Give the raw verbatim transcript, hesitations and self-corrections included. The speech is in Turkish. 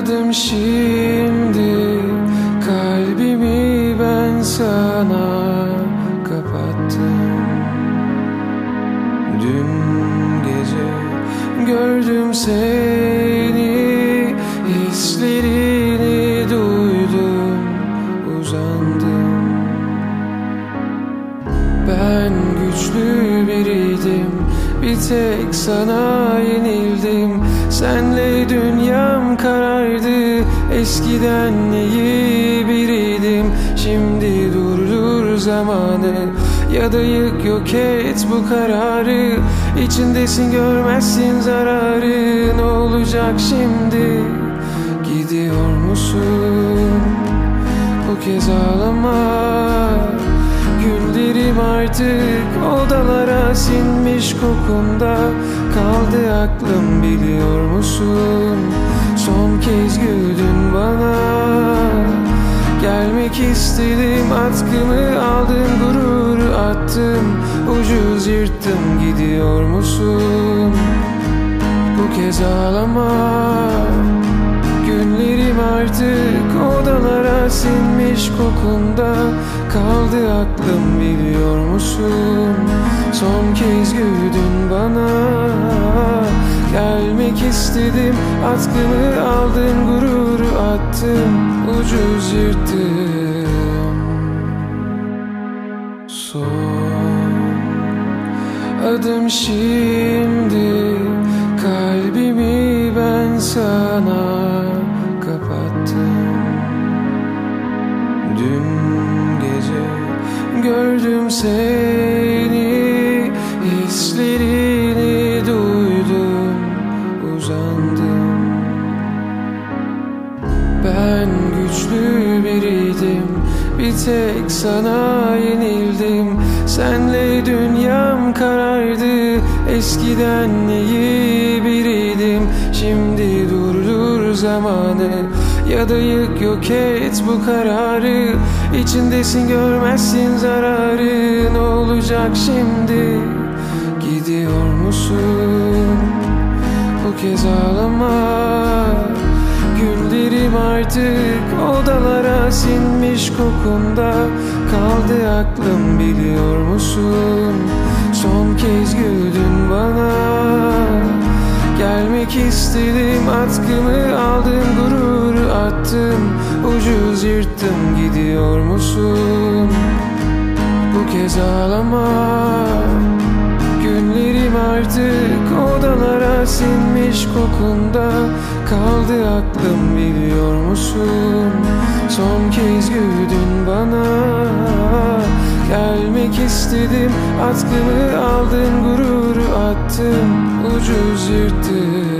Adım şimdi, kalbimi ben sana kapattım. Dün gece gördüm seni, hislerini duydum, uzandım. Ben güçlü biriydim, bir tek sana yenildim. Senle dünyam karardı, eskiden iyi biriydim. Şimdi durdur zamanı, ya da yık yok et bu kararı. İçindesin, görmezsin zararı. Ne olacak şimdi? Gidiyor musun? Bu kez ağlama. Günlerim artık odalara sinmiş kokunda. Kaldı aklım, biliyor musun? Son kez güldün bana. Gelmek istedim, atkımı aldın, gururu attım, ucuz yırttım. Gidiyor musun? Bu kez ağlama. Günlerim artık odalara sinmiş kokunda. Kaldı aklım, biliyor musun? Son kez güldün bana. Gelmek istedim, atkımı aldın, gururu attım, ucuz yırttım. Son adım şimdi, kalbimi ben sana kapattım. Dün gece gördüm seni, hislerini duydum, uzandım. Ben güçlü biriydim, bir tek sana yenildim. Senle dünyam karardı, eskiden iyi biriydim. Şimdi durdur zamanı, ya da yık yok et bu kararı. İçindesin, görmezsin zararı. Ne olacak şimdi? Gidiyor musun? Bu kez ağlama. Günlerim artık odalara sinmiş kokunda. Kaldı aklım, biliyor musun? Son kez güldün bana. Gelmek istedim, atkımı aldın, gururu attım, ucuz yırttım. Gidiyor musun? Bu kez ağlama. Günlerim artık odalara sinmiş kokunda. Kaldı aklım, biliyor musun? Son kez güldün bana. Gelmek istedim, atkımı aldın, gururu attım, ucuz yırttım.